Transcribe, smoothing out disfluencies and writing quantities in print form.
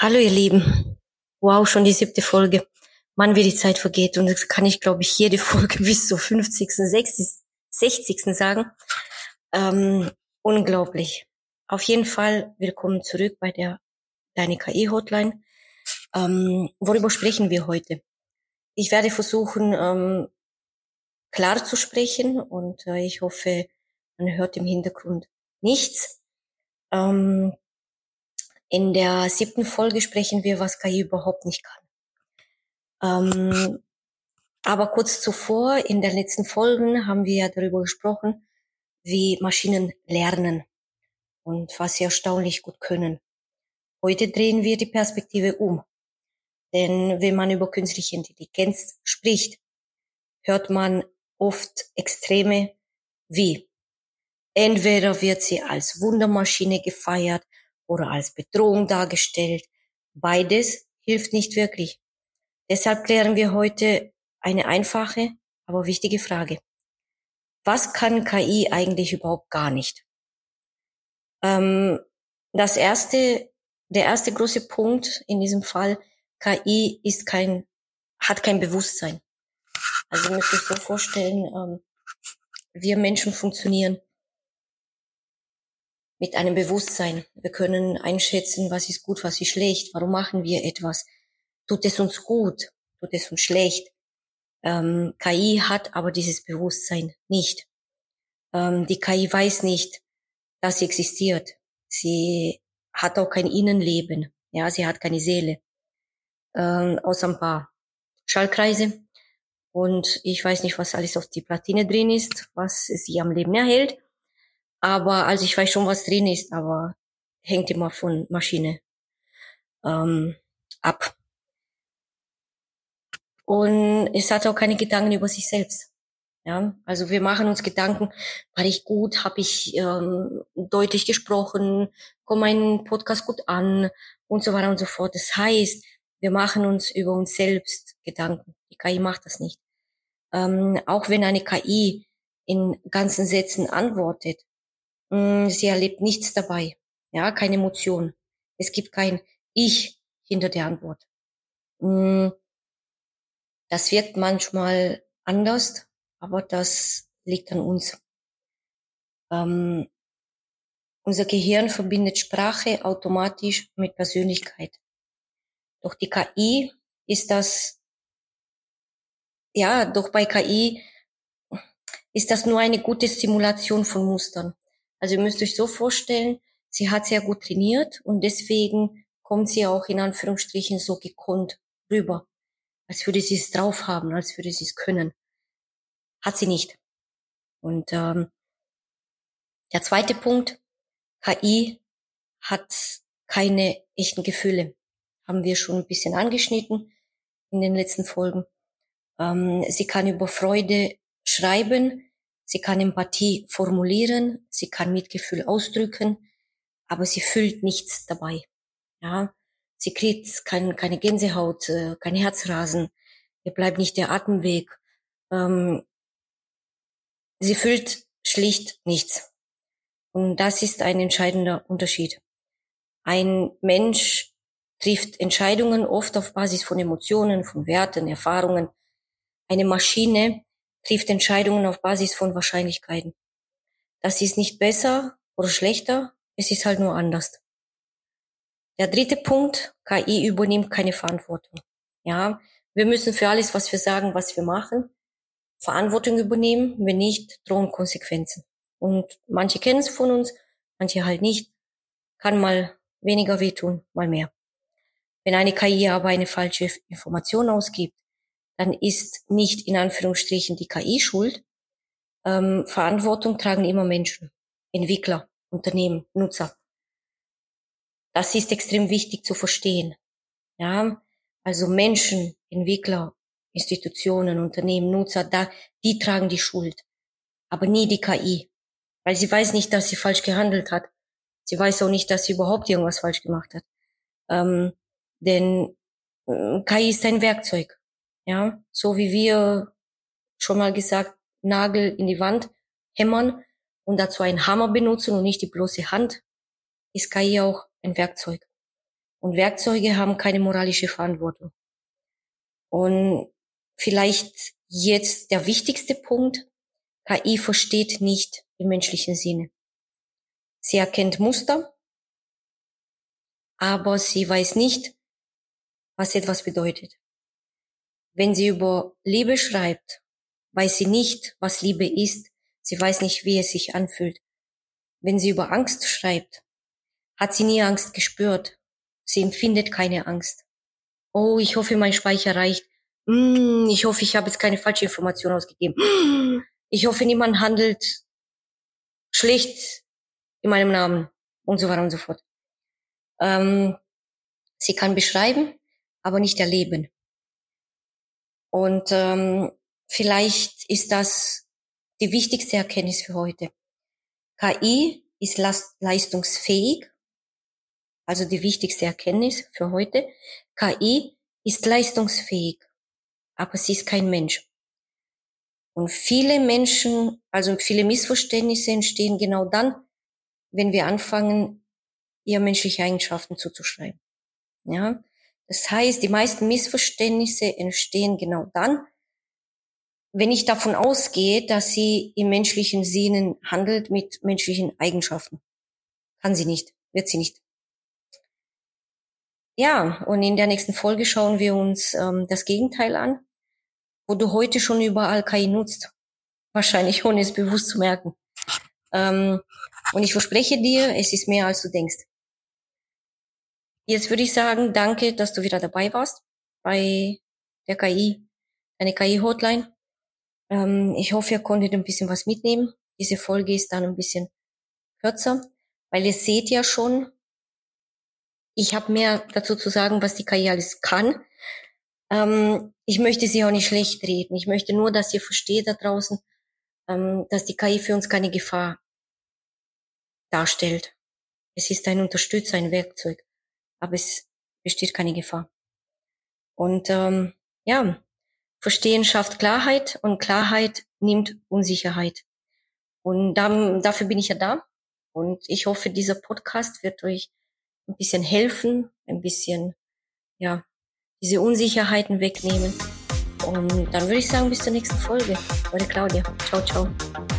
Hallo ihr Lieben. Wow, schon die 7. Folge. Mann, wie die Zeit vergeht. Und das kann ich, glaube ich, jede Folge bis zur 50., 60. sagen. Unglaublich. Auf jeden Fall willkommen zurück bei der Deine KI-Hotline. Worüber sprechen wir heute? Ich werde versuchen, klar zu sprechen und ich hoffe, man hört im Hintergrund nichts. In der 7. Folge sprechen wir, was KI überhaupt nicht kann. Aber kurz zuvor, in den letzten Folgen, haben wir ja darüber gesprochen, wie Maschinen lernen und was sie erstaunlich gut können. Heute drehen wir die Perspektive um. Denn wenn man über künstliche Intelligenz spricht, hört man oft Extreme wie: entweder wird sie als Wundermaschine gefeiert oder als Bedrohung dargestellt. Beides hilft nicht wirklich. Deshalb klären wir heute eine einfache, aber wichtige Frage. Was kann KI eigentlich überhaupt gar nicht? Der erste große Punkt in diesem Fall: KI hat kein Bewusstsein. Also ihr müsst euch so vorstellen, wir Menschen funktionieren mit einem Bewusstsein. Wir können einschätzen, was ist gut, was ist schlecht, warum machen wir etwas, tut es uns gut, tut es uns schlecht. KI hat aber dieses Bewusstsein nicht. Die KI weiß nicht, dass sie existiert. Sie hat auch kein Innenleben. Ja, sie hat keine Seele. Außer ein paar Schallkreise. Und ich weiß nicht, was alles auf die Platine drin ist, was sie am Leben erhält. Aber, also ich weiß schon, was drin ist, aber hängt immer von Maschine ab. Und es hat auch keine Gedanken über sich selbst. Ja, also wir machen uns Gedanken: war ich gut, habe ich deutlich gesprochen, kommt mein Podcast gut an und so weiter und so fort. Das heißt, wir machen uns über uns selbst Gedanken. Die KI macht das nicht. Auch wenn eine KI in ganzen Sätzen antwortet, sie erlebt nichts dabei. Ja, keine Emotion. Es gibt kein Ich hinter der Antwort. Das wirkt manchmal anders, aber das liegt an uns. Unser Gehirn verbindet Sprache automatisch mit Persönlichkeit. Doch die KI doch bei KI ist das nur eine gute Simulation von Mustern. Also ihr müsst euch so vorstellen, sie hat sehr gut trainiert und deswegen kommt sie auch in Anführungsstrichen so gekonnt rüber, als würde sie es drauf haben, als würde sie es können. Hat sie nicht. Und der zweite Punkt: KI hat keine echten Gefühle. Haben wir schon ein bisschen angeschnitten in den letzten Folgen. Sie kann über Freude schreiben, sie kann Empathie formulieren, sie kann Mitgefühl ausdrücken, aber sie fühlt nichts dabei. Ja, sie kriegt keine Gänsehaut, kein Herzrasen, ihr bleibt nicht der Atemweg. Sie fühlt schlicht nichts. Und das ist ein entscheidender Unterschied. Ein Mensch trifft Entscheidungen oft auf Basis von Emotionen, von Werten, Erfahrungen. Eine Maschine trifft Entscheidungen auf Basis von Wahrscheinlichkeiten. Das ist nicht besser oder schlechter, es ist halt nur anders. Der dritte Punkt: KI übernimmt keine Verantwortung. Ja, wir müssen für alles, was wir sagen, was wir machen, Verantwortung übernehmen. Wenn nicht, drohen Konsequenzen. Und manche kennen es von uns, manche halt nicht. Kann mal weniger wehtun, mal mehr. Wenn eine KI aber eine falsche Information ausgibt, dann ist nicht in Anführungsstrichen die KI schuld. Verantwortung tragen immer Menschen, Entwickler, Unternehmen, Nutzer. Das ist extrem wichtig zu verstehen. Ja, also Menschen, Entwickler, Institutionen, Unternehmen, Nutzer, die tragen die Schuld, aber nie die KI, weil sie weiß nicht, dass sie falsch gehandelt hat. Sie weiß auch nicht, dass sie überhaupt irgendwas falsch gemacht hat. Denn KI ist ein Werkzeug. Ja, so wie wir, schon mal gesagt, Nagel in die Wand hämmern und dazu einen Hammer benutzen und nicht die bloße Hand, ist KI auch ein Werkzeug. Und Werkzeuge haben keine moralische Verantwortung. Und vielleicht jetzt der wichtigste Punkt: KI versteht nicht im menschlichen Sinne. Sie erkennt Muster, aber sie weiß nicht, was etwas bedeutet. Wenn sie über Liebe schreibt, weiß sie nicht, was Liebe ist. Sie weiß nicht, wie es sich anfühlt. Wenn sie über Angst schreibt, hat sie nie Angst gespürt. Sie empfindet keine Angst. Oh, ich hoffe, mein Speicher reicht. Ich hoffe, ich habe jetzt keine falsche Information ausgegeben. Ich hoffe, niemand handelt schlecht in meinem Namen und so weiter und so fort. Sie kann beschreiben, aber nicht erleben. Und vielleicht ist das die wichtigste Erkenntnis für heute. KI ist leistungsfähig, also die wichtigste Erkenntnis für heute. KI ist leistungsfähig, aber sie ist kein Mensch. Und viele Missverständnisse entstehen genau dann, wenn wir anfangen, ihr menschliche Eigenschaften zuzuschreiben. Ja, das heißt, die meisten Missverständnisse entstehen genau dann, wenn ich davon ausgehe, dass sie im menschlichen Sinne handelt mit menschlichen Eigenschaften. Kann sie nicht, wird sie nicht. Ja, und in der nächsten Folge schauen wir uns das Gegenteil an, wo du heute schon überall KI nutzt. Wahrscheinlich ohne es bewusst zu merken. Und ich verspreche dir, es ist mehr, als du denkst. Jetzt würde ich sagen, danke, dass du wieder dabei warst bei der KI, eine KI-Hotline. Ich hoffe, ihr konntet ein bisschen was mitnehmen. Diese Folge ist dann ein bisschen kürzer, weil ihr seht ja schon, ich habe mehr dazu zu sagen, was die KI alles kann. Ich möchte sie auch nicht schlecht reden. Ich möchte nur, dass ihr versteht da draußen, dass die KI für uns keine Gefahr darstellt. Es ist ein Unterstützer, ein Werkzeug, aber es besteht keine Gefahr. Und ja, Verstehen schafft Klarheit und Klarheit nimmt Unsicherheit. Und dafür bin ich ja da. Und ich hoffe, dieser Podcast wird euch ein bisschen helfen, ein bisschen, ja, diese Unsicherheiten wegnehmen. Und dann würde ich sagen, bis zur nächsten Folge. Eure Claudia. Ciao, ciao.